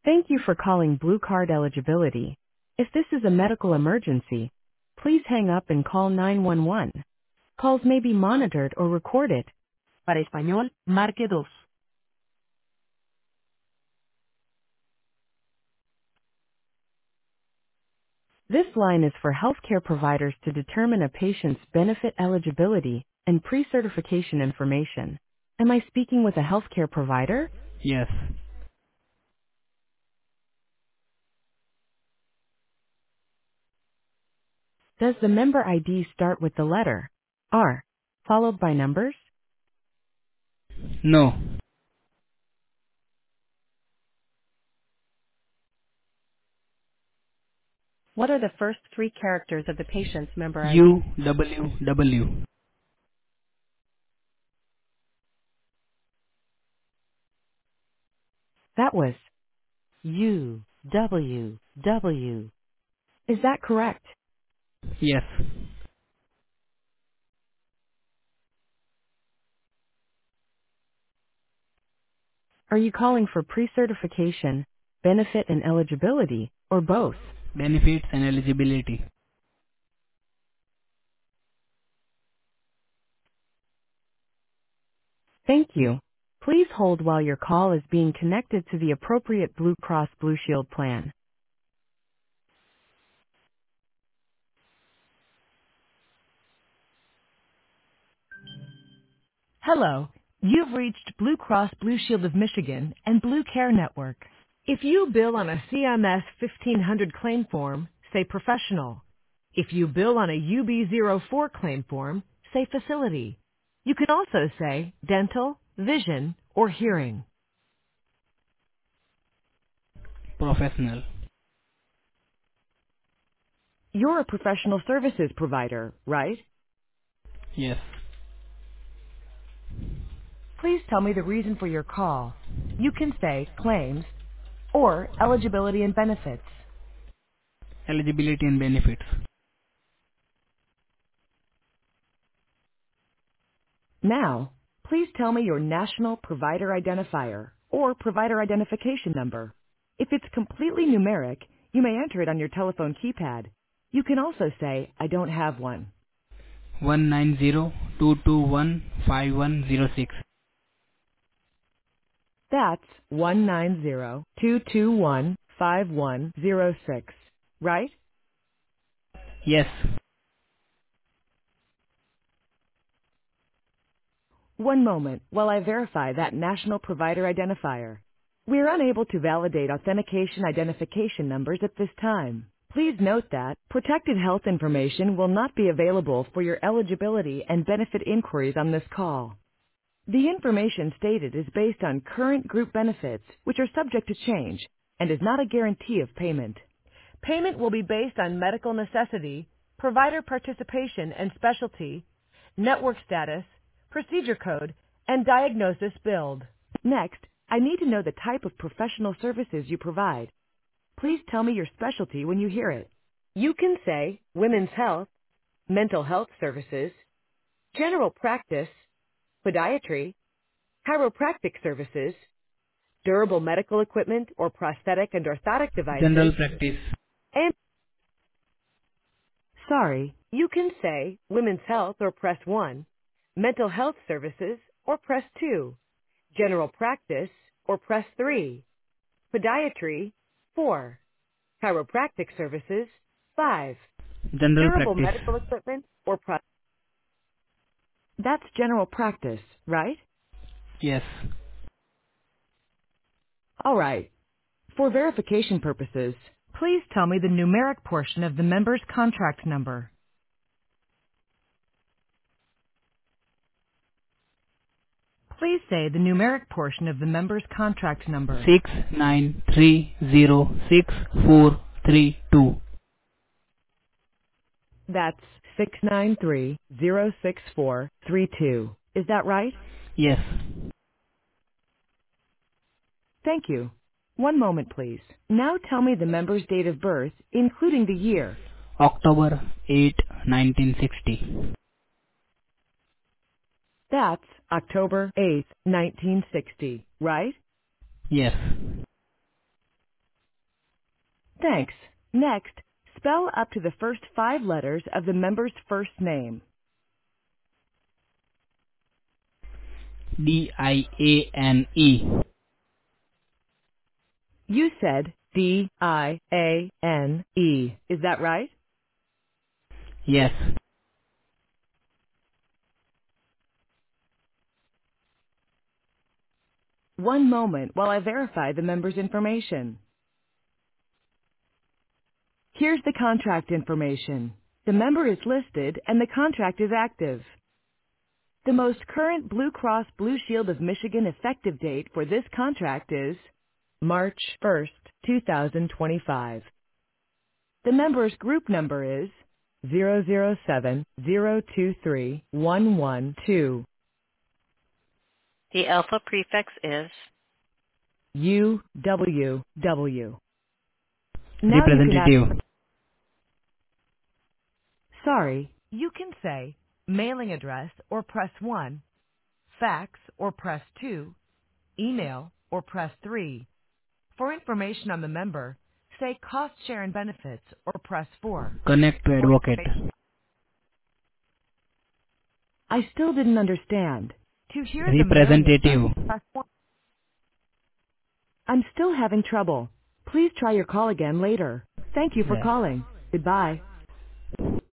Thank you for calling Blue Card Eligibility. If this is a medical emergency, please hang up and call 911. Calls may be monitored or recorded. Para español, marque dos. This line is for healthcare providers to determine a patient's benefit eligibility and pre-certification information. Am I speaking with a healthcare provider? Yes. Does the member ID start with the letter R, followed by numbers? No. What are the first three characters of the patient's member ID? UWW. That was U, W, W. Is that correct? Yes. Are you calling for pre-certification, benefit and eligibility, or both? Benefits and eligibility. Thank you. Please hold while your call is being connected to the appropriate Blue Cross Blue Shield plan. Hello. You've reached Blue Cross Blue Shield of Michigan and Blue Care Network. If you bill on a CMS 1500 claim form, say professional. If you bill on a UB04 claim form, say facility. You can also say dental, vision, or hearing. Professional. You're a professional services provider, right? Yes. Please tell me the reason for your call. You can say claims or eligibility and benefits. Eligibility and benefits. Now, please tell me your national provider identifier or provider identification number. If it's completely numeric, you may enter it on your telephone keypad. You can also say, I don't have one. 190-221-5106. That's 190-221-5106, right? Yes. One moment while I verify that national provider identifier. We're unable to validate authentication identification numbers at this time. Please note that protected health information will not be available for your eligibility and benefit inquiries on this call. The information stated is based on current group benefits, which are subject to change, and is not a guarantee of payment. Payment will be based on medical necessity, provider participation and specialty, network status, procedure code, and diagnosis billed. Next, I need to know the type of professional services you provide. Please tell me your specialty when you hear it. You can say women's health, mental health services, general practice, podiatry, chiropractic services, durable medical equipment or prosthetic and orthotic General devices, practice. and sorry, you can say women's health or press 1, mental health services or press 2, general practice or press 3, podiatry 4, chiropractic services 5, General durable practice. medical equipment or that's general practice, right? Yes. All right. For verification purposes, please tell me the numeric portion of the member's contract number. Please say the numeric portion of the member's contract number. 6930642. That's 693-06432. Is that right? Yes. Thank you. One moment, please. Now tell me the member's date of birth, including the year. October 8, 1960. That's October 8th, 1960, right? Yes. Thanks. Next, spell up to the first 5 letters of the member's first name. D-I-A-N-E. You said D-I-A-N-E. Is that right? Yes. One moment while I verify the member's information. Here's the contract information. The member is listed and the contract is active. The most current Blue Cross Blue Shield of Michigan effective date for this contract is March 1st, 2025. The member's group number is 007023112. The alpha prefix is UWW. Now you can ask, Representative. sorry, you can say mailing address or press 1, fax or press 2, email or press 3. For information on the member, say cost share and benefits or press 4. Connect to For advocate. information, I still didn't understand. To hear the mailing address, Representative. press 1. I'm still having trouble. Please try your call again later. Thank you for Yes. calling. Goodbye.